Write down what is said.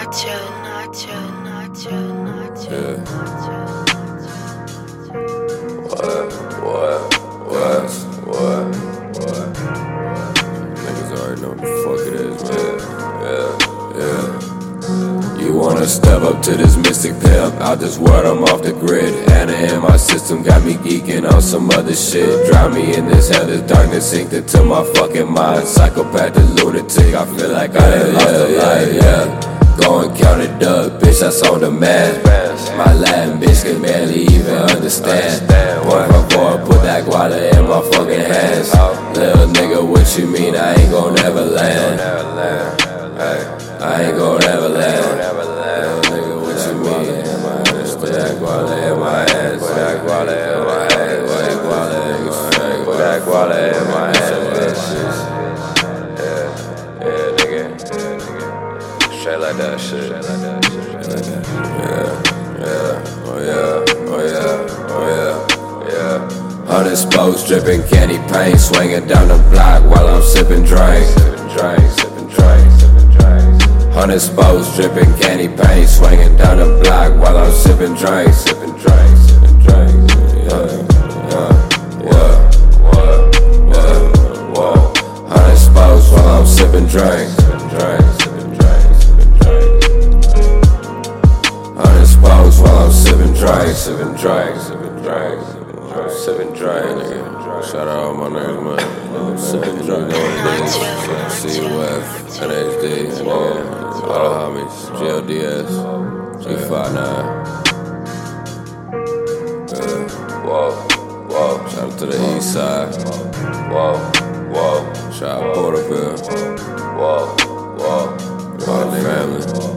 Niggas already know what the fuck it is, man. Yeah. You wanna step up to this mystic pimp? Out this world, I'm off the grid. Anna in my system got me geeking on some other shit. Drown me in this hell, this darkness synced into my fucking mind. Psychopath and lunatic, I feel like I done lost a life, Go and count it up, bitch, that's on the math. My Latin bitch can barely even understand. Por favor, put that guala in my fucking hands. Little nigga, what you mean? I ain't gon' never land. I ain't gon' never land. Little nigga, what you mean? Put that guala in my hands. Put that guala in my hands. Put that guala in my hands. Put that guala in my hands. Yeah, nigga. Straight like that shit. Unexposed, dripping candy paint, swinging down the block while I'm sipping drink. Unexposed, dripping candy paint, swinging down the block while I'm sipping drink. Unexposed while I'm sipping drink. Unexposed while I'm sipping drink. Shout out all my niggas, man. Sipping drink on CUF, NHD, all the homies, GLDS, G59. Shout out to the east side. Shout out Porterville. All the family.